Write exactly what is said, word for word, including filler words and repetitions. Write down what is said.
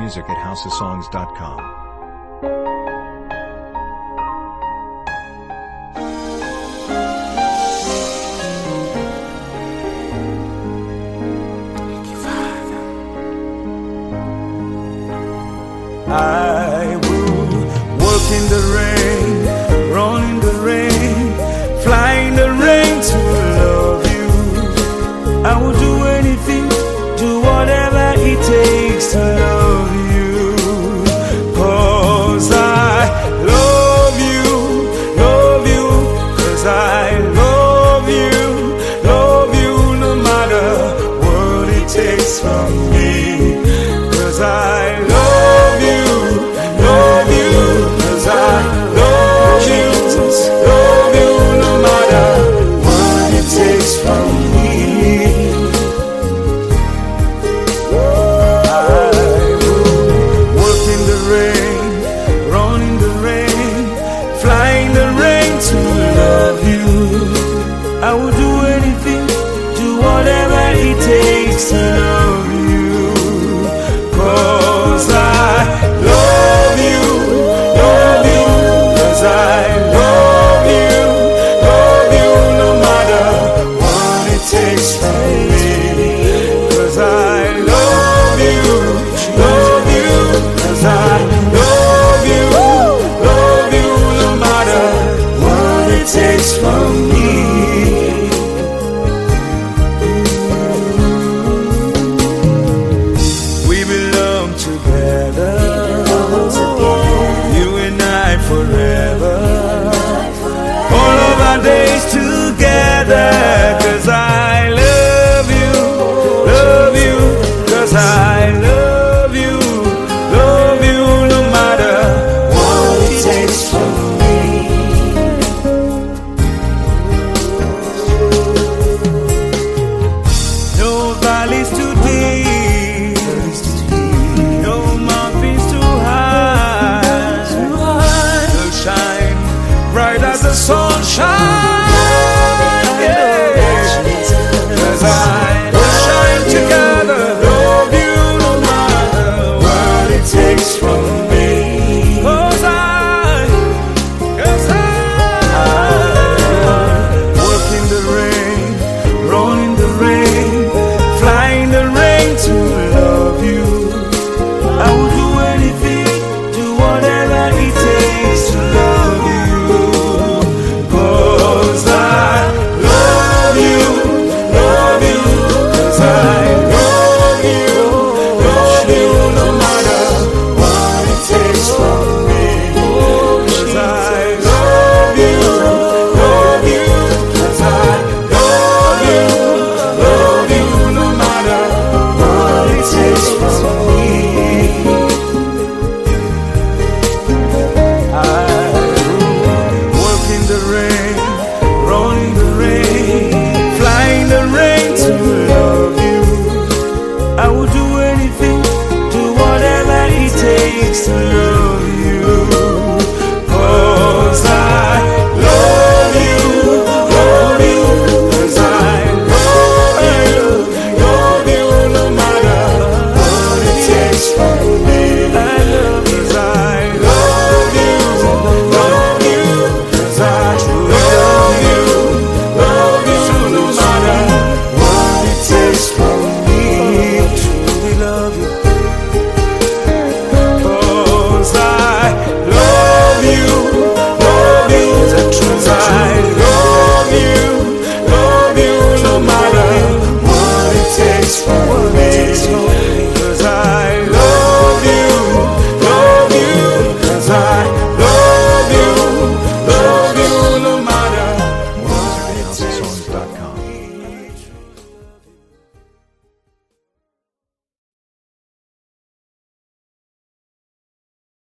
music at house of songs dot com. I will walk in the rain, run in the rain, fly in the rain to love you. I will do anything, do whatever it takes to love you. 'Cause I love you, love you, 'cause I love you, love you no matter what it takes from me. 'Cause I love from